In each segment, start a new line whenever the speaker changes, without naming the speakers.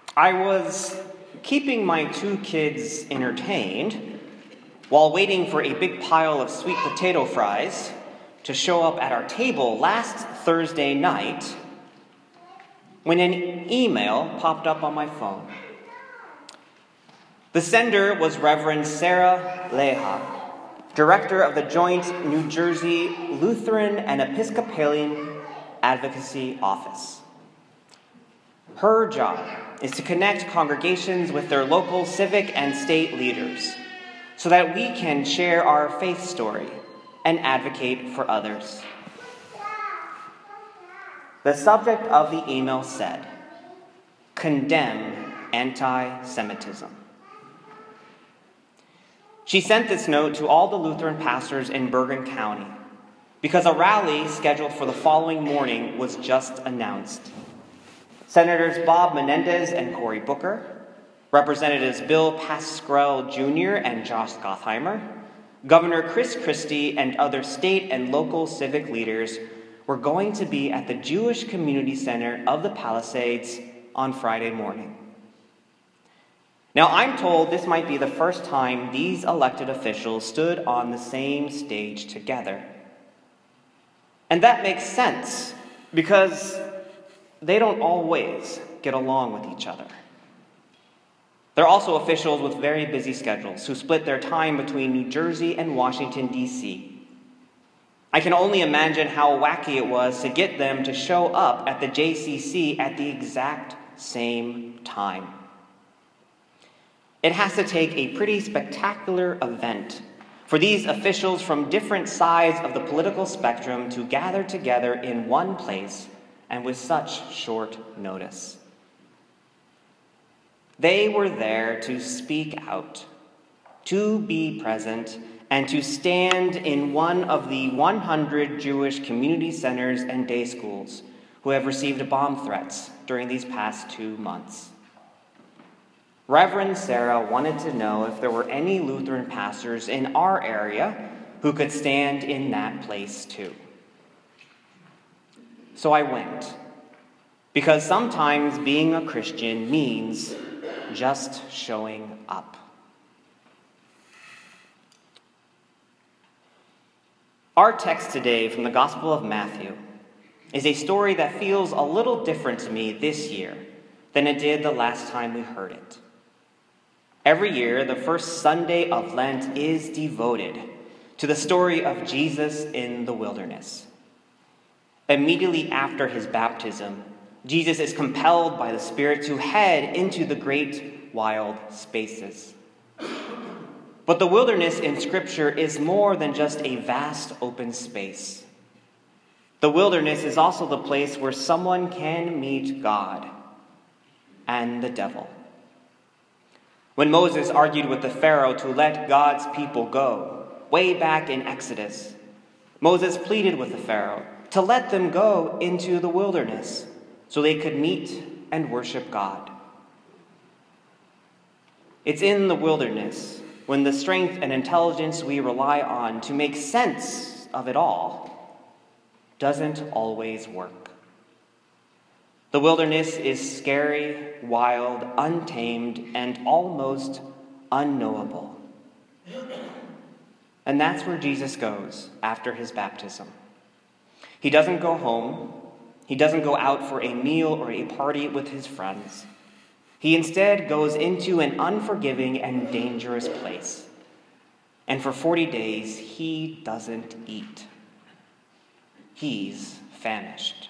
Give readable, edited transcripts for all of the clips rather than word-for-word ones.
I was keeping my two kids entertained while waiting for a big pile of sweet potato fries to show up at our table last Thursday night when an email popped up on my phone. The sender was Reverend Sarah Leha, director of the Joint New Jersey Lutheran and Episcopalian Advocacy Office. Her job is to connect congregations with their local civic and state leaders so that we can share our faith story and advocate for others. The subject of the email said, "Condemn anti-Semitism." She sent this note to all the Lutheran pastors in Bergen County because a rally scheduled for the following morning was just announced. Senators Bob Menendez and Cory Booker, Representatives Bill Pascrell Jr. and Josh Gottheimer, Governor Chris Christie, and other state and local civic leaders were going to be at the Jewish Community Center of the Palisades on Friday morning. Now, I'm told this might be the first time these elected officials stood on the same stage together. And that makes sense, because they don't always get along with each other. They're also officials with very busy schedules who split their time between New Jersey and Washington, D.C. I can only imagine how wacky it was to get them to show up at the JCC at the exact same time. It has to take a pretty spectacular event for these officials from different sides of the political spectrum to gather together in one place and with such short notice. They were there to speak out, to be present, and to stand in one of the 100 Jewish community centers and day schools who have received bomb threats during these past 2 months. Reverend Sarah wanted to know if there were any Lutheran pastors in our area who could stand in that place too. So I went, because sometimes being a Christian means just showing up. Our text today from the Gospel of Matthew is a story that feels a little different to me this year than it did the last time we heard it. Every year, the first Sunday of Lent is devoted to the story of Jesus in the wilderness. Immediately after his baptism, Jesus is compelled by the Spirit to head into the great wild spaces. But the wilderness in Scripture is more than just a vast open space. The wilderness is also the place where someone can meet God and the devil. When Moses argued with the Pharaoh to let God's people go, way back in Exodus, Moses pleaded with the Pharaoh to let them go into the wilderness so they could meet and worship God. It's in the wilderness when the strength and intelligence we rely on to make sense of it all doesn't always work. The wilderness is scary, wild, untamed, and almost unknowable. And that's where Jesus goes after his baptism. He doesn't go home. He doesn't go out for a meal or a party with his friends. He instead goes into an unforgiving and dangerous place. And for 40 days, he doesn't eat. He's famished.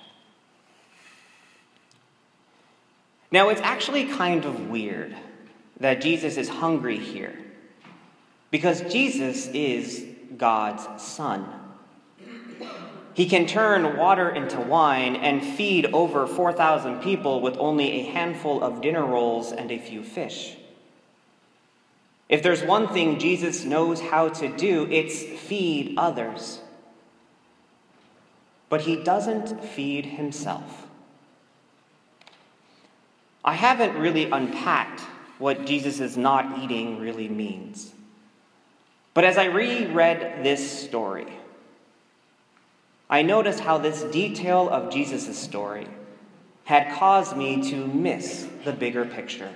Now, it's actually kind of weird that Jesus is hungry here, because Jesus is God's Son. He can turn water into wine and feed over 4,000 people with only a handful of dinner rolls and a few fish. If there's one thing Jesus knows how to do, it's feed others. But he doesn't feed himself. I haven't really unpacked what Jesus' not eating really means. But as I reread this story, I noticed how this detail of Jesus' story had caused me to miss the bigger picture.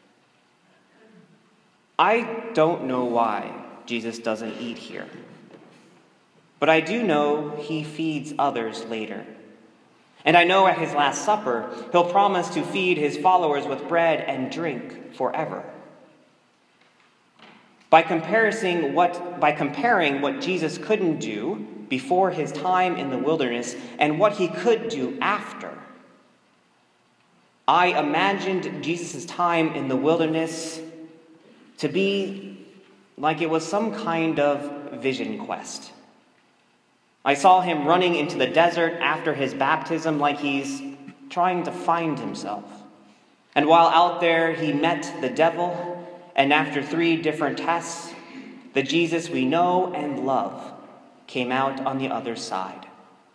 I don't know why Jesus doesn't eat here, but I do know he feeds others later. And I know at his Last Supper, he'll promise to feed his followers with bread and drink forever. By comparing what Jesus couldn't do before his time in the wilderness and what he could do after, I imagined Jesus' time in the wilderness to be like it was some kind of vision quest. I saw him running into the desert after his baptism like he's trying to find himself. And while out there, he met the devil, and after 3 different tests, the Jesus we know and love came out on the other side.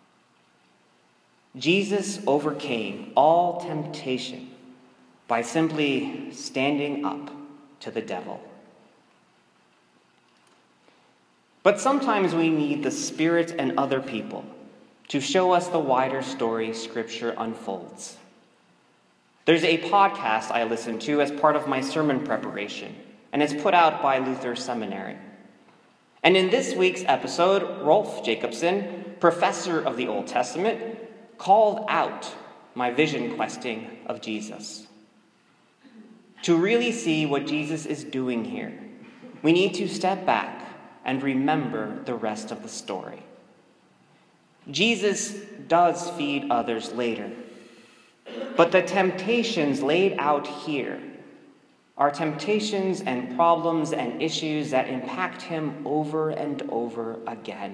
Jesus overcame all temptation by simply standing up to the devil. But sometimes we need the Spirit and other people to show us the wider story Scripture unfolds. There's a podcast I listen to as part of my sermon preparation, and it's put out by Luther Seminary. And in this week's episode, Rolf Jacobson, professor of the Old Testament, called out my vision questing of Jesus. To really see what Jesus is doing here, we need to step back and remember the rest of the story. Jesus does feed others later, but the temptations laid out here are temptations and problems and issues that impact him over and over again.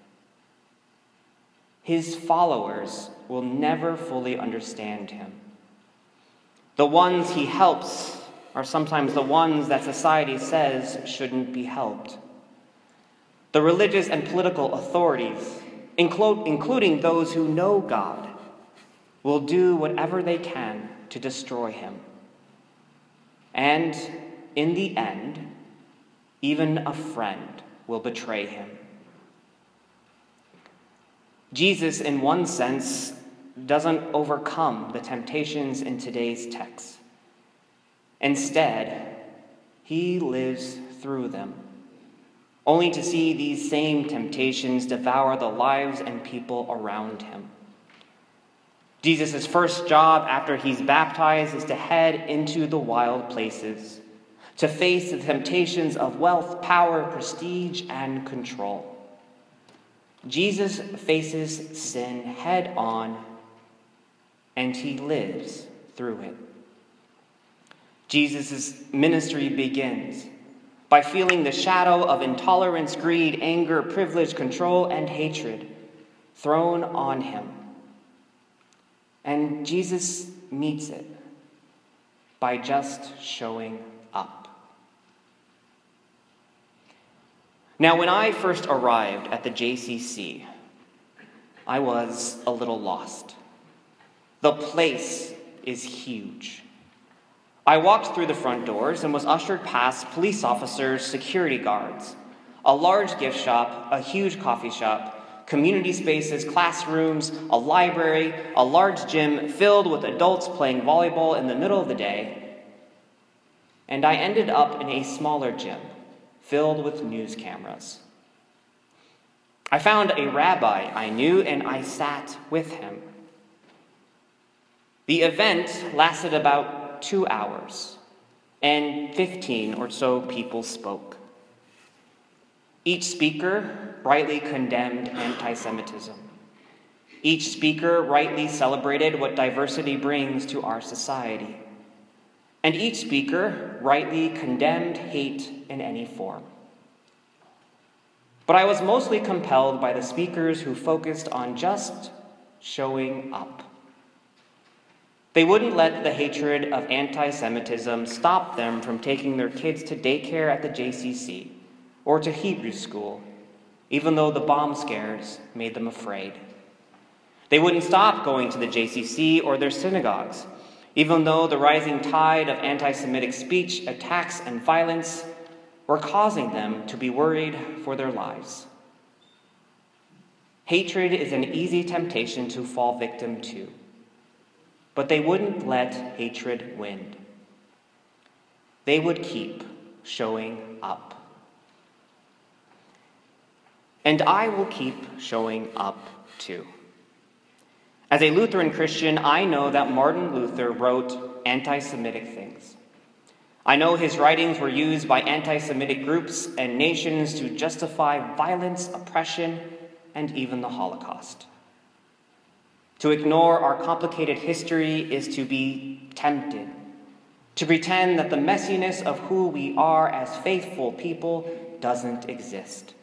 His followers will never fully understand him. The ones he helps are sometimes the ones that society says shouldn't be helped. The religious and political authorities, including those who know God, will do whatever they can to destroy him. And in the end, even a friend will betray him. Jesus, in one sense, doesn't overcome the temptations in today's text. Instead, he lives through them, only to see these same temptations devour the lives and people around him. Jesus' first job after he's baptized is to head into the wild places, to face the temptations of wealth, power, prestige, and control. Jesus faces sin head on, and he lives through it. Jesus' ministry begins by feeling the shadow of intolerance, greed, anger, privilege, control, and hatred thrown on him. And Jesus meets it by just showing up. Now, when I first arrived at the JCC, I was a little lost. The place is huge. I walked through the front doors and was ushered past police officers, security guards, a large gift shop, a huge coffee shop, community spaces, classrooms, a library, a large gym filled with adults playing volleyball in the middle of the day. And I ended up in a smaller gym filled with news cameras. I found a rabbi I knew and I sat with him. The event lasted about 2 hours, and 15 or so people spoke. Each speaker rightly condemned anti-Semitism. Each speaker rightly celebrated what diversity brings to our society. And each speaker rightly condemned hate in any form. But I was mostly compelled by the speakers who focused on just showing up. They wouldn't let the hatred of anti-Semitism stop them from taking their kids to daycare at the JCC or to Hebrew school, even though the bomb scares made them afraid. They wouldn't stop going to the JCC or their synagogues, even though the rising tide of anti-Semitic speech, attacks, and violence were causing them to be worried for their lives. Hatred is an easy temptation to fall victim to. but they wouldn't let hatred win. They would keep showing up. And I will keep showing up too. As a Lutheran Christian, I know that Martin Luther wrote anti-Semitic things. I know his writings were used by anti-Semitic groups and nations to justify violence, oppression, and even the Holocaust. To ignore our complicated history is to be tempted, to pretend that the messiness of who we are as faithful people doesn't exist.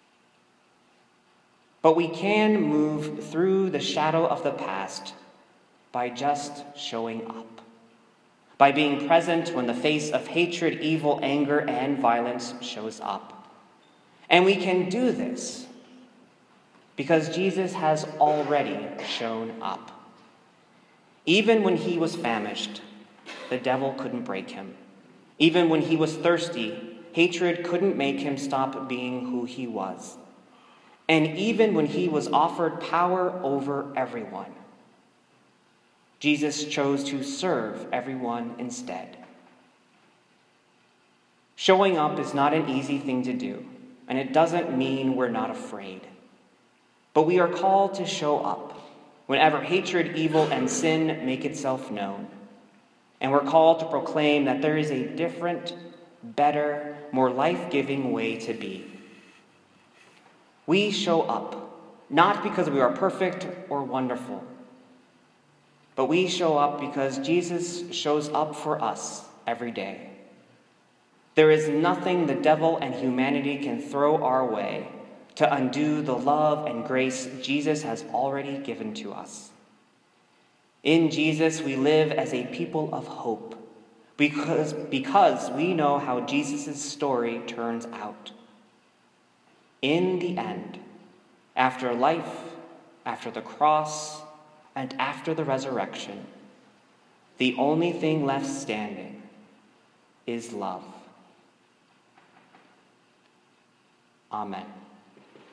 But we can move through the shadow of the past by just showing up, by being present when the face of hatred, evil, anger, and violence shows up. And we can do this because Jesus has already shown up. Even when he was famished, the devil couldn't break him. Even when he was thirsty, hatred couldn't make him stop being who he was. And even when he was offered power over everyone, Jesus chose to serve everyone instead. Showing up is not an easy thing to do, and it doesn't mean we're not afraid. But we are called to show up whenever hatred, evil, and sin make itself known. And we're called to proclaim that there is a different, better, more life-giving way to be. We show up, not because we are perfect or wonderful, but we show up because Jesus shows up for us every day. There is nothing the devil and humanity can throw our way to undo the love and grace Jesus has already given to us. In Jesus, we live as a people of hope because we know how Jesus' story turns out. In the end, after life, after the cross, and after the resurrection, the only thing left standing is love. Amen.